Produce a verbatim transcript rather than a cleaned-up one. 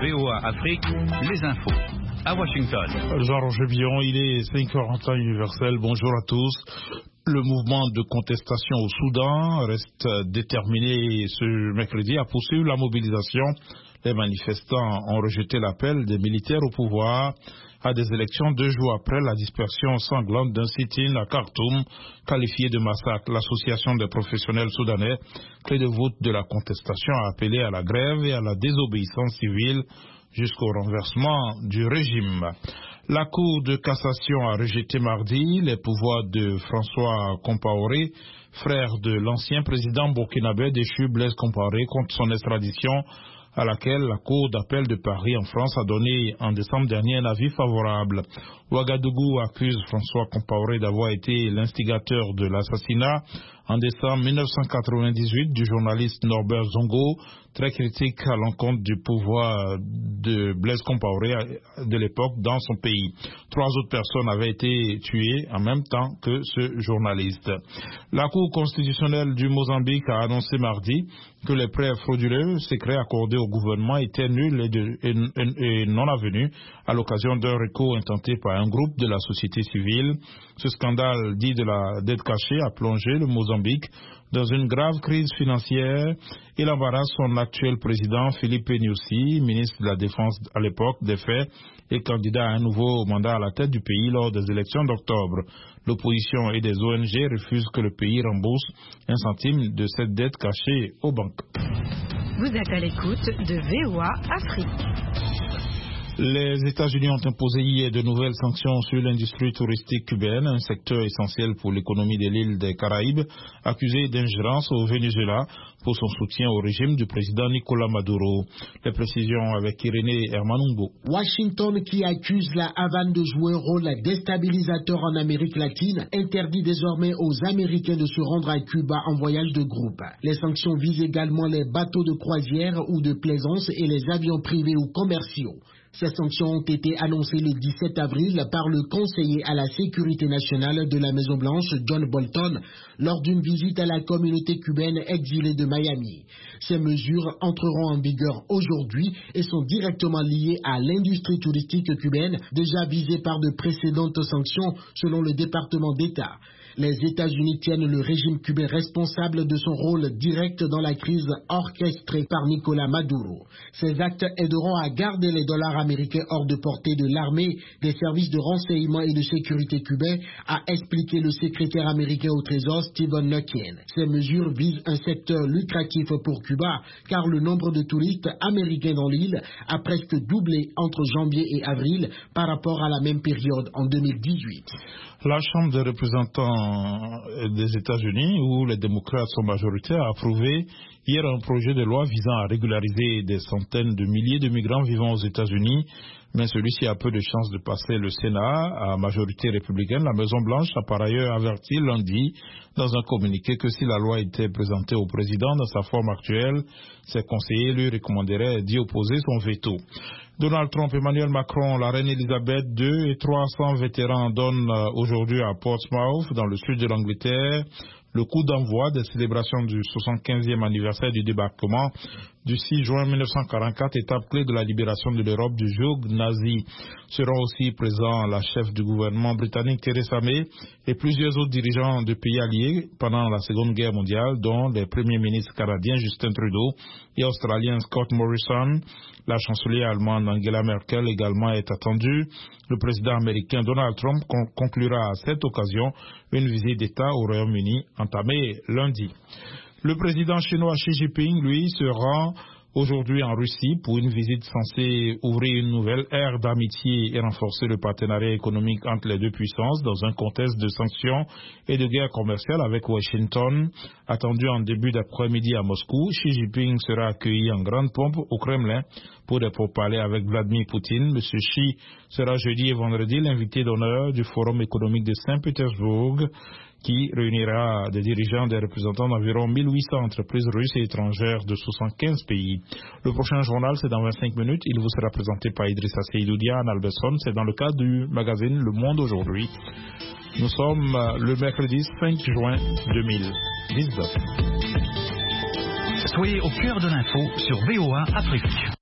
V O A Afrique, les infos. À Washington. Jean-Roger Billon, il est cinq heures en temps universel. Bonjour à tous. Le mouvement de contestation au Soudan reste déterminé ce mercredi à poursuivre la mobilisation. Les manifestants ont rejeté l'appel des militaires au pouvoir à des élections deux jours après la dispersion sanglante d'un sit-in à Khartoum, qualifié de massacre. L'Association des professionnels soudanais, clé de voûte de la contestation, a appelé à la grève et à la désobéissance civile jusqu'au renversement du régime. La Cour de cassation a rejeté mardi les pouvoirs de François Compaoré, frère de l'ancien président burkinabé déchu Blaise Compaoré, contre son extradition, à laquelle la Cour d'appel de Paris en France a donné en décembre dernier un avis favorable. Ouagadougou accuse François Compaoré d'avoir été l'instigateur de l'assassinat en décembre mille neuf cent quatre-vingt-dix-huit du journaliste Norbert Zongo, très critique à l'encontre du pouvoir de Blaise Compaoré de l'époque dans son pays. Trois autres personnes avaient été tuées en même temps que ce journaliste. La Cour constitutionnelle du Mozambique a annoncé mardi que les prêts frauduleux secrets accordés au gouvernement étaient nuls et, de, et, et non avenus à l'occasion d'un recours intenté par un groupe de la société civile. Ce scandale dit de la dette cachée a plongé le Mozambique dans une grave crise financière et l'embarrasse son actuel président Philippe Nyusi, ministre de la Défense à l'époque des faits et candidat à un nouveau mandat à la tête du pays lors des élections d'octobre. L'opposition et des O N G refusent que le pays rembourse un centime de cette dette cachée aux banques. Vous êtes à l'écoute de V O A Afrique. Les États-Unis ont imposé hier de nouvelles sanctions sur l'industrie touristique cubaine, un secteur essentiel pour l'économie de l'île des Caraïbes, accusé d'ingérence au Venezuela pour son soutien au régime du président Nicolás Maduro. Les précisions avec Irénée Hermanungo. Washington, qui accuse la Havane de jouer un rôle déstabilisateur en Amérique latine, interdit désormais aux Américains de se rendre à Cuba en voyage de groupe. Les sanctions visent également les bateaux de croisière ou de plaisance et les avions privés ou commerciaux. Ces sanctions ont été annoncées le dix-sept avril par le conseiller à la sécurité nationale de la Maison-Blanche, John Bolton, lors d'une visite à la communauté cubaine exilée de Miami. Ces mesures entreront en vigueur aujourd'hui et sont directement liées à l'industrie touristique cubaine, déjà visée par de précédentes sanctions selon le département d'État. Les États-Unis tiennent le régime cubain responsable de son rôle direct dans la crise orchestrée par Nicolás Maduro. Ces actes aideront à garder les dollars américains hors de portée de l'armée, des services de renseignement et de sécurité cubains, a expliqué le secrétaire américain au Trésor Stephen Mnuchin. Ces mesures visent un secteur lucratif pour Cuba, car le nombre de touristes américains dans l'île a presque doublé entre janvier et avril par rapport à la même période en deux mille dix-huit. La Chambre des représentants des États-Unis, où les démocrates sont majoritaires, a approuvé hier un projet de loi visant à régulariser des centaines de milliers de migrants vivant aux États-Unis, mais celui-ci a peu de chances de passer le Sénat à majorité républicaine. La Maison-Blanche a par ailleurs averti lundi dans un communiqué que si la loi était présentée au président dans sa forme actuelle, ses conseillers lui recommanderaient d'y opposer son veto. Donald Trump, Emmanuel Macron, la reine Elisabeth deux et trois cents vétérans donnent aujourd'hui à Portsmouth, dans le sud de l'Angleterre, le coup d'envoi des célébrations du soixante-quinzième anniversaire du débarquement du six juin mille neuf cent quarante-quatre, étape clé de la libération de l'Europe du joug nazi. Seront aussi présents la chef du gouvernement britannique Theresa May et plusieurs autres dirigeants de pays alliés pendant la Seconde Guerre mondiale, dont les premiers ministres canadiens Justin Trudeau et australien Scott Morrison. La chancelière allemande Angela Merkel également est attendue. Le président américain Donald Trump con- conclura à cette occasion une visite d'État au Royaume-Uni entamée lundi. Le président chinois Xi Jinping, lui, se rend aujourd'hui en Russie pour une visite censée ouvrir une nouvelle ère d'amitié et renforcer le partenariat économique entre les deux puissances dans un contexte de sanctions et de guerre commerciale avec Washington. Attendu en début d'après-midi à Moscou, Xi Jinping sera accueilli en grande pompe au Kremlin pour des pourparlers avec Vladimir Poutine. Monsieur Xi sera jeudi et vendredi l'invité d'honneur du Forum économique de Saint-Pétersbourg, qui réunira des dirigeants des représentants d'environ mille huit cents entreprises russes et étrangères de soixante-quinze pays. Le prochain journal, c'est dans vingt-cinq minutes. Il vous sera présenté par Idrissa Seydoudia, Anne Alberson. C'est dans le cadre du magazine Le Monde aujourd'hui. Nous sommes le mercredi cinq juin deux mille dix-neuf. Soyez au cœur de l'info sur V O A Afrique.